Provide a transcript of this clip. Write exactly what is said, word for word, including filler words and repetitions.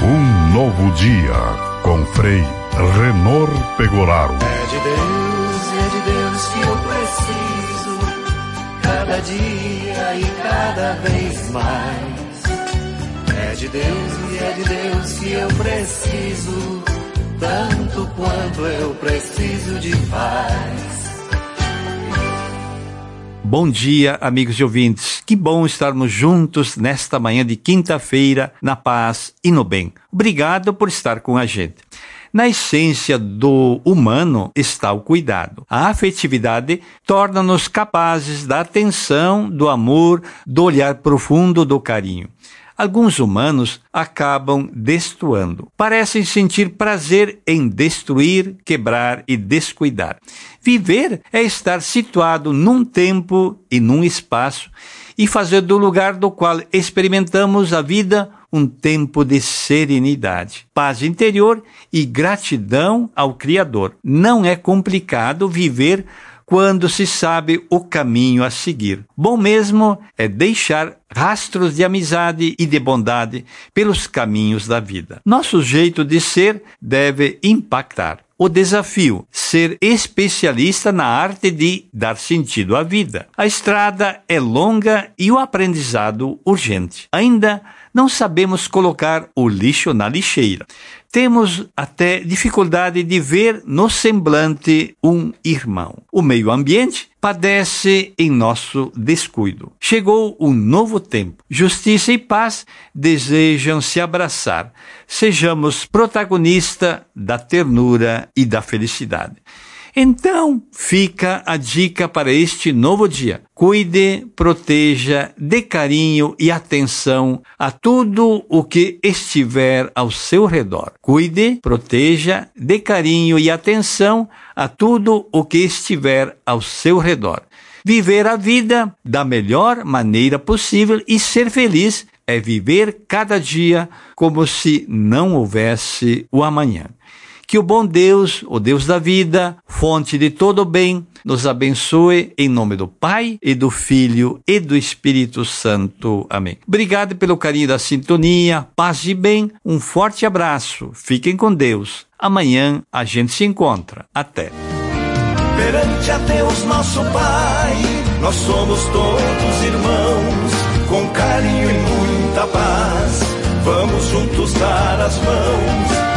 Um novo dia com Frei Renor Pegoraro. É de Deus, é de Deus que eu preciso, cada dia e cada vez mais. É de Deus e é de Deus que eu preciso, tanto quanto eu preciso de paz. Bom dia, amigos e ouvintes. Que bom estarmos juntos nesta manhã de quinta-feira, na paz e no bem. Obrigado por estar com a gente. Na essência do humano está o cuidado. A afetividade torna-nos capazes da atenção, do amor, do olhar profundo, do carinho. Alguns humanos acabam destoando. Parecem sentir prazer em destruir, quebrar e descuidar. Viver é estar situado num tempo e num espaço e fazer do lugar do qual experimentamos a vida um tempo de serenidade, paz interior e gratidão ao Criador. Não é complicado viver quando se sabe o caminho a seguir. Bom mesmo é deixar rastros de amizade e de bondade pelos caminhos da vida. Nosso jeito de ser deve impactar. O desafio, ser especialista na arte de dar sentido à vida. A estrada é longa e o aprendizado urgente. Ainda não sabemos colocar o lixo na lixeira. Temos até dificuldade de ver no semblante um irmão. O meio ambiente padece em nosso descuido. Chegou um novo tempo. Justiça e paz desejam se abraçar. Sejamos protagonistas da ternura e da felicidade. Então, fica a dica para este novo dia. Cuide, proteja, dê carinho e atenção a tudo o que estiver ao seu redor. Cuide, proteja, dê carinho e atenção a tudo o que estiver ao seu redor. Viver a vida da melhor maneira possível e ser feliz é viver cada dia como se não houvesse o amanhã. Que o bom Deus, o Deus da vida, fonte de todo o bem, nos abençoe em nome do Pai e do Filho e do Espírito Santo. Amém. Obrigado pelo carinho da sintonia, paz e bem, um forte abraço, fiquem com Deus. Amanhã a gente se encontra. Até. Perante a Deus nosso Pai, nós somos todos irmãos, com carinho e muita paz, vamos juntos dar as mãos